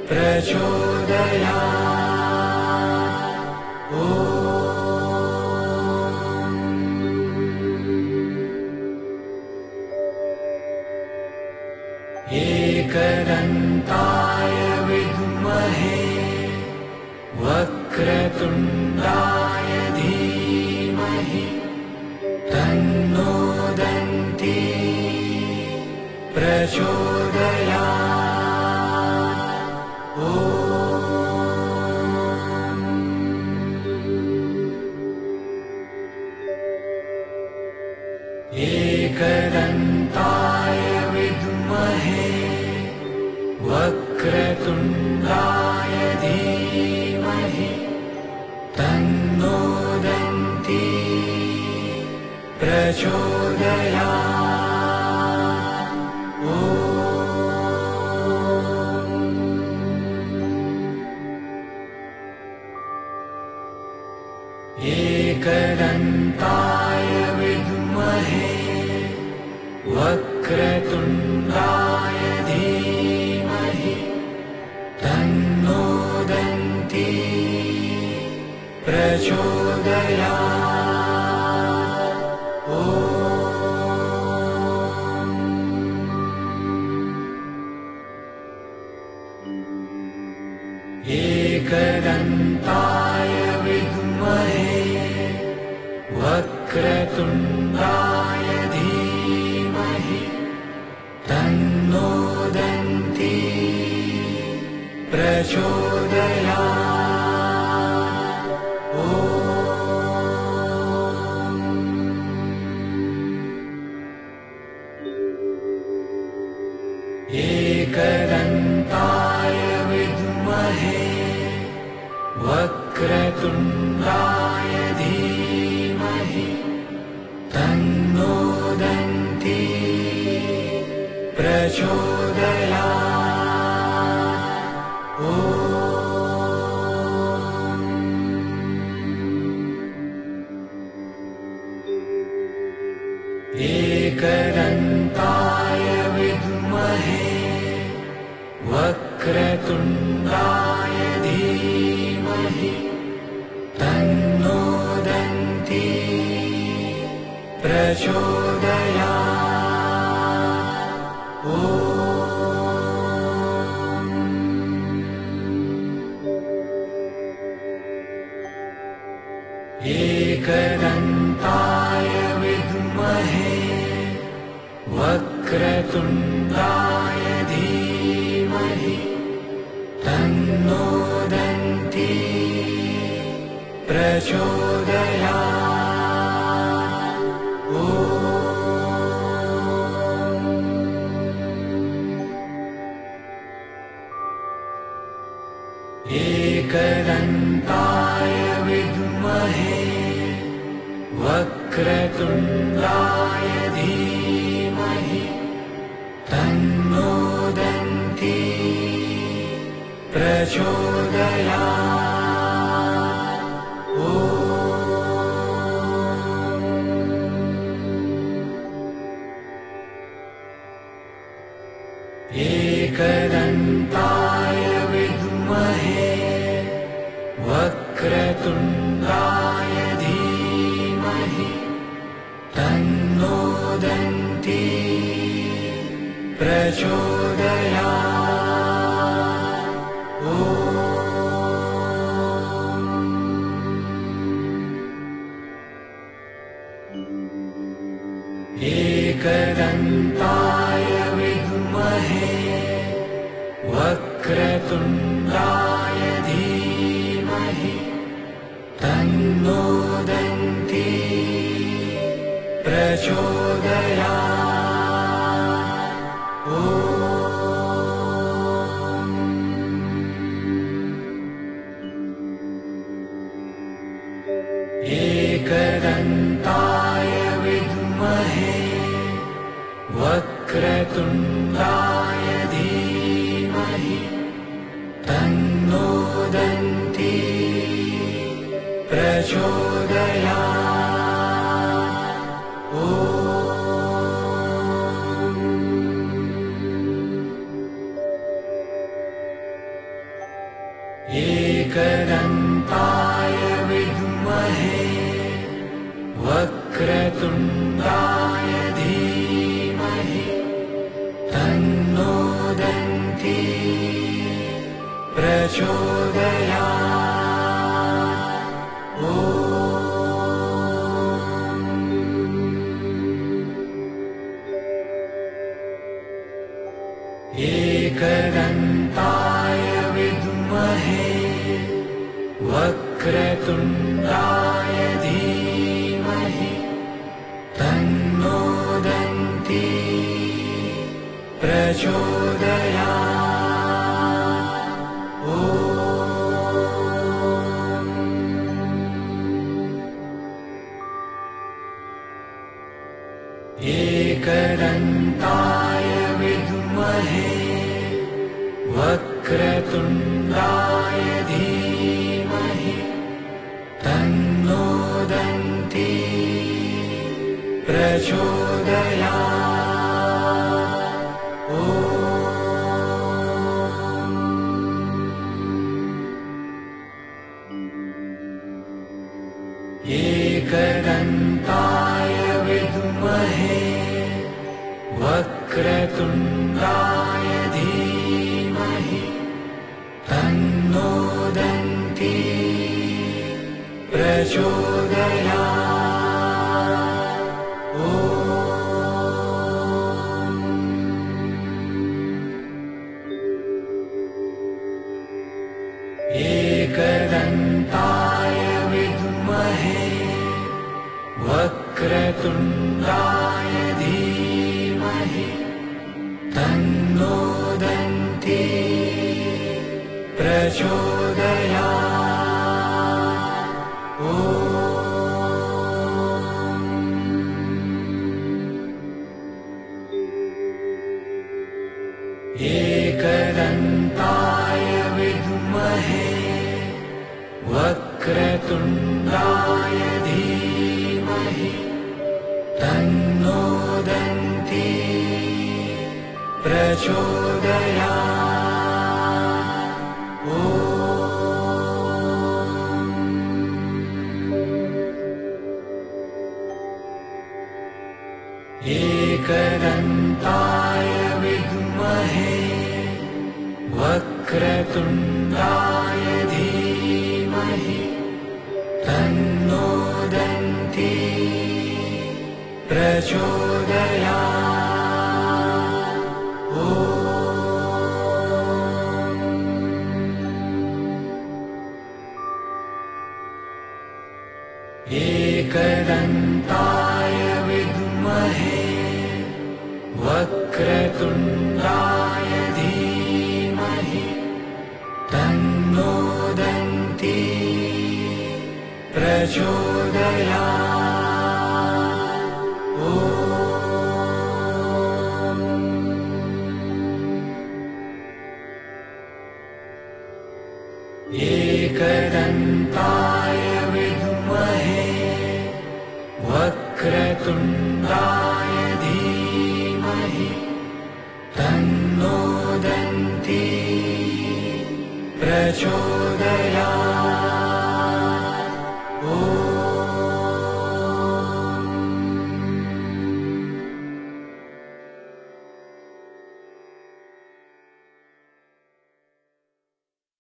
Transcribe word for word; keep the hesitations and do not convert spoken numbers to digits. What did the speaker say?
प्रचोदयात्। ॐ एकदन्ताय विद्महे वक्रतुण्डाय धीमहि तन्नो दन्ती प्रचोदयात्। ॐ एकदन्ताय विद्महे वक्रतुण्डाय धीमहि तन्नो दन्ती प्रचोदयात्। ॐ एकदन्ताय विद्महे वक्रतुण्डाय धीमहि तन्नो दन्ती प्रचोदयात्। ॐ एकदन्ताय विद्महे वक्रतुण्डाय धीमहि तन्नो दन्ती प्रचोदयात्। ॐ एकदन्ताय विद्महे वक्रतुण्डाय धीमहि तन्नो दन्ती प्रचोदयात्। ॐ एकदन्ताय विद्महे वक्रतुण्डाय धीमहि तन्नो दन्ती प्रचोदयात्। ॐ एकदन्ताय विद्महे वक्रतुण्डाय धीमहि तन्नो दन्ती प्रचोदयात्। ॐ एकदन्ताय विद्महे वक्रतुण्डाय धीमहि तन्नो दन्ती प्रचोदयात्। ॐ एकदन्ताय विद्महे वक्रतुण्डाय धीमहि तन्नो दन्ती प्रचोदयात्। ॐ एकदन्ताय विद्महे वक्रतुण्डाय धीमहि तन्नो दन्ती प्रचोदयात्। ॐ एकदन्ताय विद्महे वक्रतुण्डाय धीमहि तन्नो दन्ती प्रचोदयात्। ॐ प्रचोदयात्। ॐ एकदन्ताय विद्महे वक्रतुण्डाय धीमहि तन्नो दन्ती प्रचोदयात्। ॐ एकदन्ताय विद्महे वक्रतुण्डाय धीमहि तन्नो दन्ती प्रचोदयात्। ॐ एकदन्ताय विद्महे वक्रतुण्डाय धीमहि तन्नो दन्ती प्रचोदयात्। ॐ एकदन्ताय विद्महे वक्रतुण्डाय धीमहि तन्नो दन्ती प्रचोदयात्। ॐ एकदन्ताय विद्महे वक्रतुण्डाय धीमहि तन्नो दन्ती प्रचोदयात्। ॐ एकदन्ताय विद्महे वक्रतुण्डाय धीमहि तन्नो दन्ती प्रचोदयात्। ॐ एकदन्ताय विद्महे वक्रतुण्डाय धीमहि तन्नो दन्ती प्रचोदयात्। ॐ एकदन्ताय विद्महे वक्रतुण्डाय धीमहि तन्नो दन्ती प्रचोदयात्।